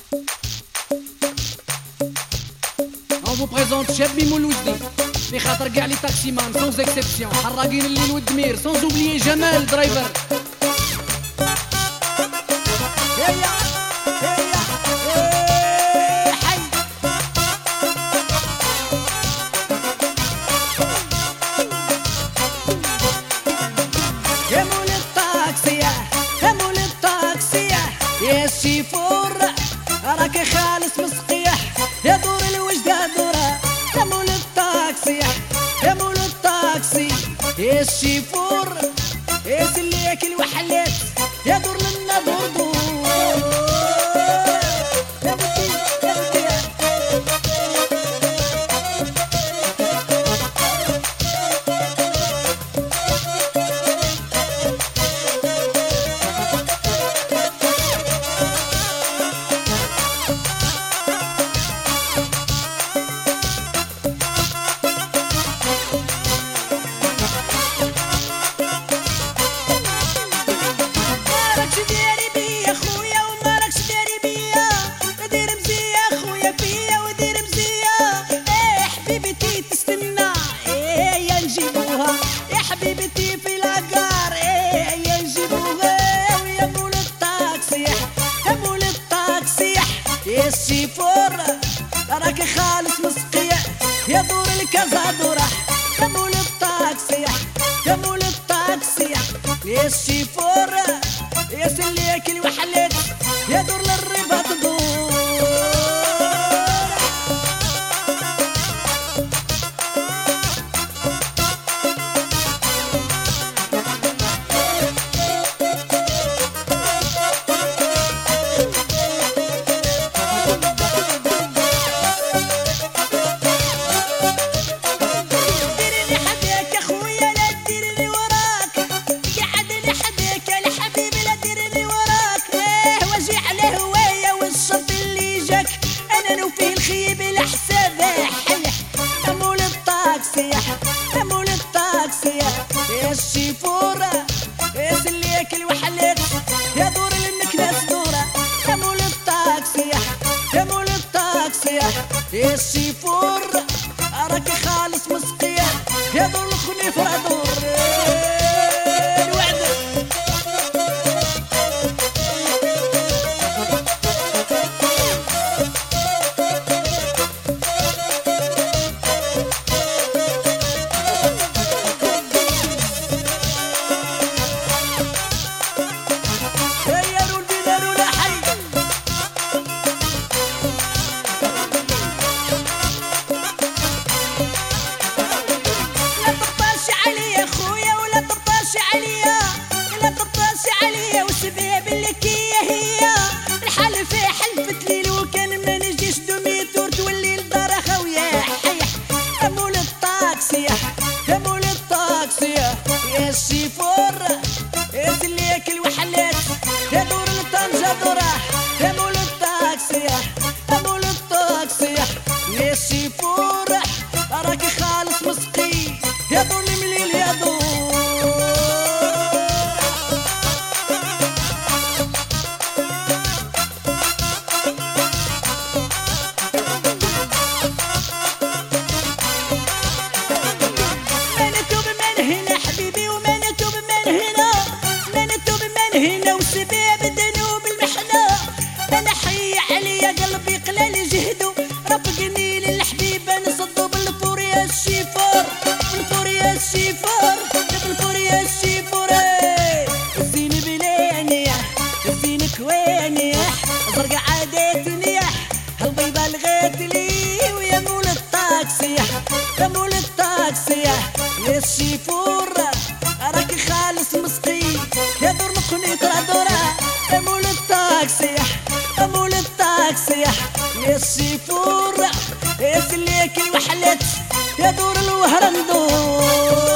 On vous présente Cheb Mimouloudi في خاطر كاع لي تاكسي مان سونز اكسبسيون حراقين الليل والدمير سونز اوبليي جمال درايفر هيا هيا حي يا مول الطاكسي يا مول الطاكسي يا الشيفور راك خالص مسقيح يا دور الوجدة دورة يا مول الطاكسي يا مول الطاكسي يا الشيفور يا سليك الوحلات يا دور لنا دور دور يا بدي يا بدي الشيفور راك خالص مسقيع يا دور الكازا دورة يا مول الطاكسي يا مول الطاكسي يا الشيفور يا سليك الوحلات يا دور للرباط دور يا مول الطاكسي يا الشيفور يا سليك الوحلات يا دور المكناس دورة يا مول الطاكسي يا مول الطاكسي يا الشيفور راك خالص مسقيع يا دور الخنيفرة دور الوعد يا مول الطاكسي يا الشيفور يا سليك الوحلات يا دور الطنجة دورة يا مول الطاكسي يا مول الطاكسي يا الشيفور راك خالص مسقي يا دور المليل يا دور هنا وسباب الذنوب المحنة انا حي عليا قلبي قلال جهدو رافقني للحبيب نصدو بالفور يا الشيفور بالفور يا الشيفور بالفور يا الشيفور الزين بلاني الزين كواني زرقا عاداتني هالبيضة لغاتلي ويا مول الطاكسي يا مول الطاكسي يا الشيفور راك خالص مسقي يا دور مقنيطرة دورة يا مول الطاكسي يا مول الطاكسي يا الشيفور يا سليك الوحلات يا دور الوهران دور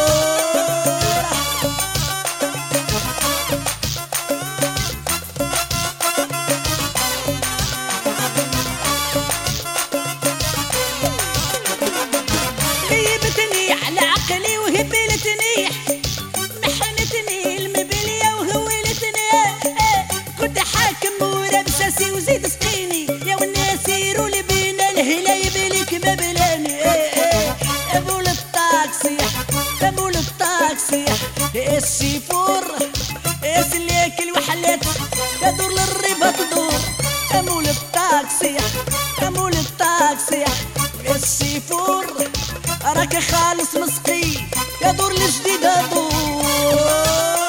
غيبتني على عقلي وهبلتني محنتني المبلية وهولتني كنت حاكم ورا بساسي وزيد سقيني الطاكسي يا السيفور راك خالص مسقي يا دور الجديدة دور.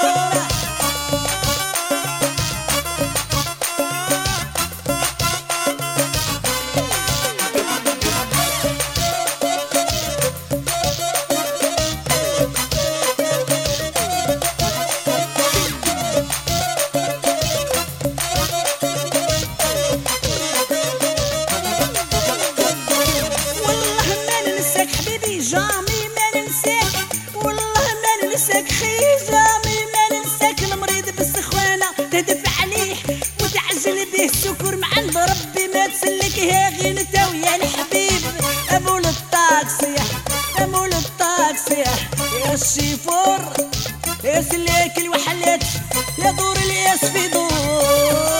جامي ما ننساك والله ما ننساك خي جامي ما ننساك المريض بالسخوانة تهدف عليه وتعجل به السكر مع عند ربي ما تسلك يا غير انت ويا الحبيب. امول الطاكسي امول الطاكسي يا الشيفور يا سلاك الوحلات يا دور الياس في دور.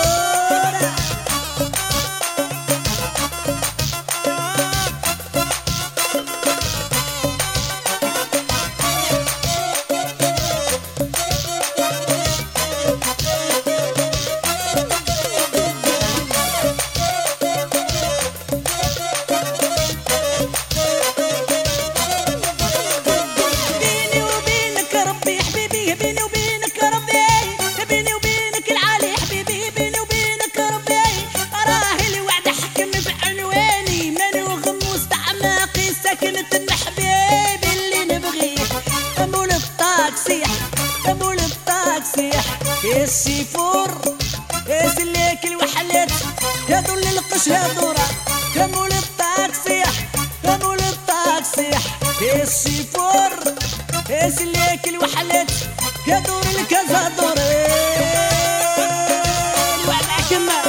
يا السيفور يا سلاك الوحلات يا دول القش يا دورة يا مول الطاكسي يا مول الطاكسي يا السيفور يا سلاك الوحلات يا دور الكذا دورة وعلى كما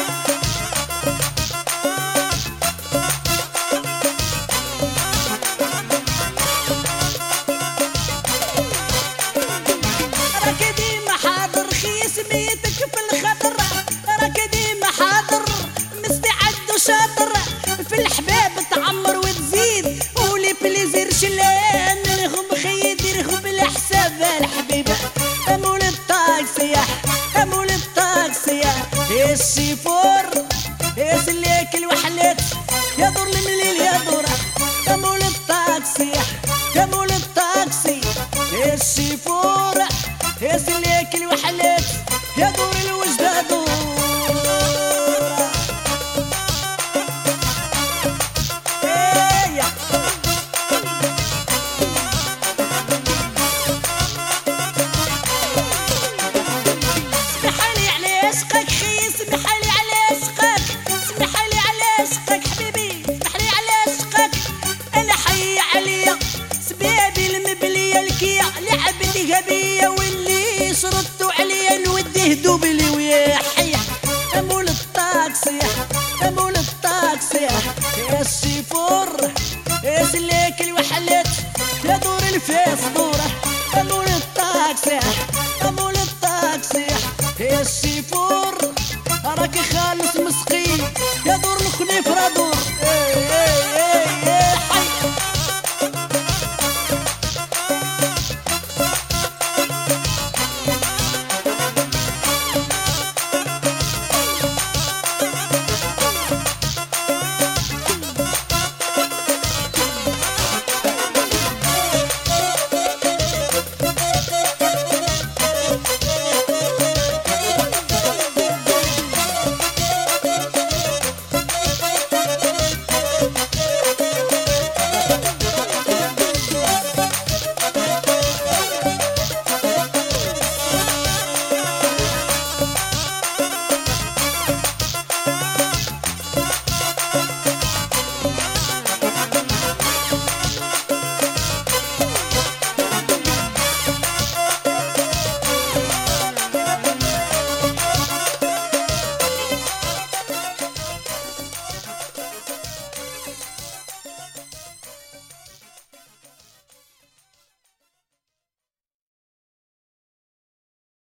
شاطر في الحباب تعمر وتزيد ولي بليزير شلان منهم خيد يرخب بالحساب الحبيبة. امول الطاكسي امول الطاكسي يا السيفور يا سلاك الوحلات يا دور المليل يا دورة امول الطاكسي امول الطاكسي يا السيفور يا سلاك الوحلات يا دور الوجدة دور. غبية واللي شرطوا عليا نوديه دوبلي ويا حيح. امول الطاكسي امول الطاكسي يا السيفور يا سلاك الوحلات يا دور الفاس دوره. امول الطاكسي امول الطاكسي يا السيفور راكي خالص مسقي يا دور الخنيف رادور.